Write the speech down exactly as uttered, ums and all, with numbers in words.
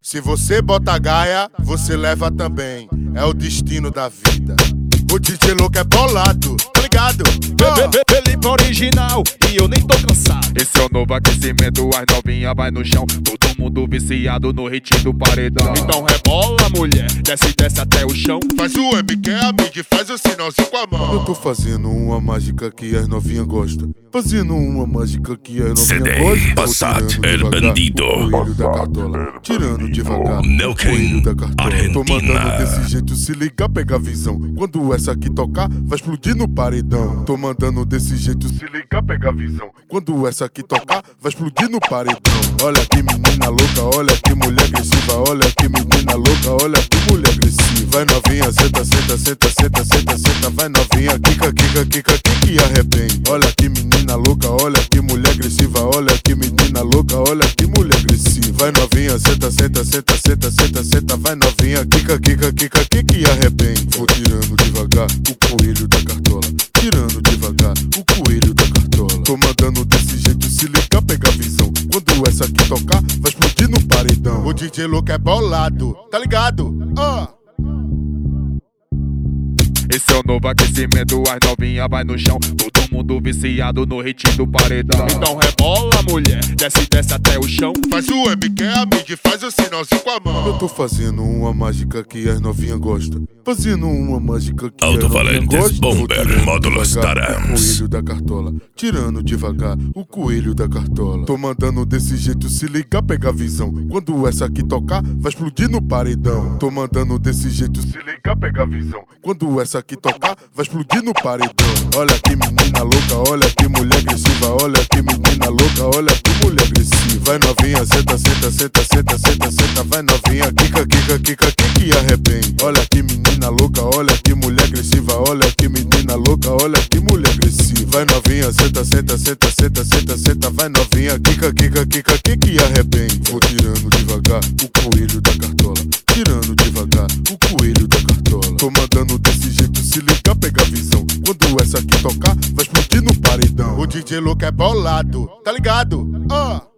Se você bota gaia, você leva também. É o destino da vida. O D J louco é bolado, tá ligado? Oh. Felipe original e eu nem tô cansado. Esse é o novo aquecimento, as novinha vai no chão. Todo mundo viciado no hit do paredão. Então rebola, mulher, desce, desce até o chão. Faz o webcam, amigo, e faz o sinalzinho com a mão. Eu tô fazendo uma mágica que as novinhas gostam. Fazendo uma mágica que as novinhas C D gostam. Passat, El Bandido. O coelho da cartola, tirando devagar. Meu O coelho da cartola. Argentina. Tô mandando desse jeito, se ligar, pega a visão. Quando essa aqui tocar, vai explodir no paredão. Tô mandando desse jeito, se ligar, pega a visão. Quando essa aqui tocar, vai explodir no paredão. Olha que menina louca, olha que mulher agressiva. Olha que menina louca, olha que mulher agressiva. Vai novinha, senta, senta, senta, senta, senta, senta. Vai novinha, quica, quica, quica, quica e arrebenta. Olha que menina louca, olha que mulher agressiva. Olha que menina louca, olha que mulher agressiva. Vai novinha, senta, senta, senta, senta, senta, senta. Vai novinha, quica, quica, quica, quica e arrebenta. Vou tirando devagar o coelho da cartola. Tirando devagar o coelho da cartola. Tô mandando desse jeito, se ligar, pega a visão. Quando essa aqui tocar, vai explodir no paredão. O D J louco é bolado, tá ligado? Ah! Oh. Esse é o novo aquecimento, as novinha vai no chão. Todo mundo viciado no hit do paredão. Então rebola, mulher, desce, desce até o chão. Faz o webcam, amigo, e faz o sinalzinho com a mão. Eu tô fazendo uma mágica que as novinhas gostam. Fazendo uma mágica que as novinhas gostam. Bomber Módulos Tarams. O coelho da cartola, tirando devagar o coelho da cartola. Tô mandando desse jeito, se ligar, pega a visão. Quando essa aqui tocar, vai explodir no paredão. Tô mandando desse jeito, se ligar, pega a visão. Quando essa aqui tocar, vai explodir no paredão. Olha que menina louca, olha que mulher agressiva. Olha que menina louca, olha que mulher agressiva. Vai novinha, senta, senta, senta, senta, senta, senta. Vai novinha, quica, quica, quica, quica e arrebenta. Olha que menina louca, olha que mulher agressiva. Olha que menina louca, olha que mulher agressiva. Vai novinha, senta, senta, senta, senta, senta, senta. Vai novinha, quica, quica, quica, quica e arrebenta. Vou tirando devagar o coelho da cartola. Tirando devagar o coelho da cartola. Tô mandando desse jeito, se ligar, pega a visão. Quando essa aqui tocar, vai explodir no paredão. O D J louco é bolado, tá ligado? Ah! Oh.